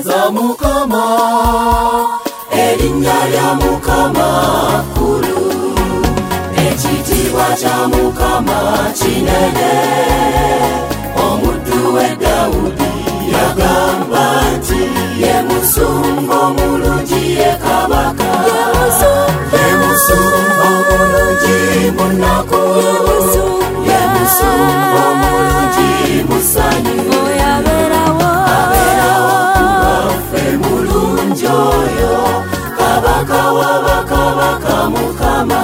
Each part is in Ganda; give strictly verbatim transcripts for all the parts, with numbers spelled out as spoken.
za Mukama, erinnya lya Mukama kkulu, ekitiibwa kya Mukama kinene. Omuddu we Dawudi yagamba nti ye musumba omulungi ye kabaka, ye musumba omulungi mu nnaku, ye musumba omulungi mu ssanyu, abeerawo ku baffe mulungi oyo, kabaka wa bakabaka Mukama.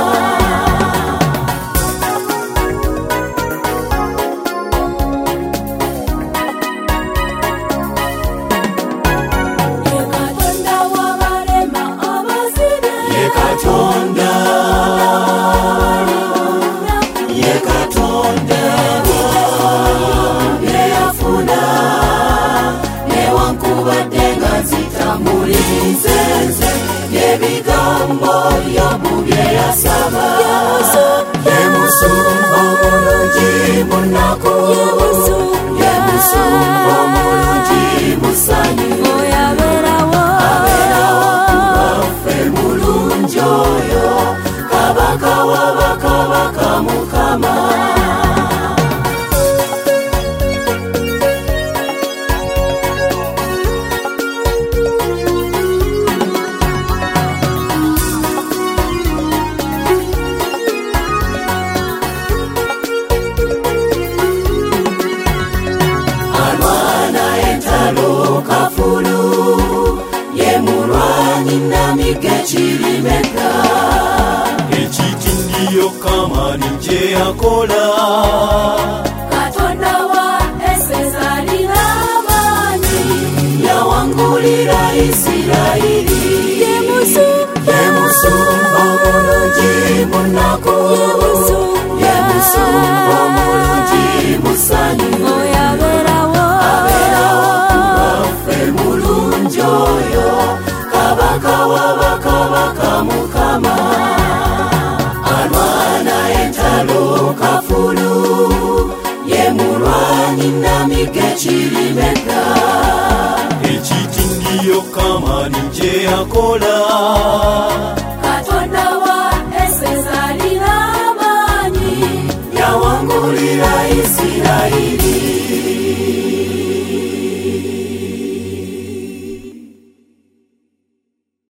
Ebigambo Yobu bye yasaba, ye musumba omulungi mu nnaku, ye musumba omulungi mu ssanyu, abeerawo ku baffe mulungi oyo, kabaka wa bakabaka Mukama. Ekitindiyo kamani kye yakola, Katonda wa Eseza alina amaanyi, yawangulira Isirayiri. Ye musumba omulungi mu nnaku, ye musumba omulungi mu ssanyu, abeerawo ku baffe mulungi oyo, kabaka wa bakabaka Mukama. Alwana entalo kafulu, ye mulwanyi namige kirimeka. ekitindiyo kamani kye yakola, Katonda wa Eseza alina amaanyi, yawangulira Isirayiri.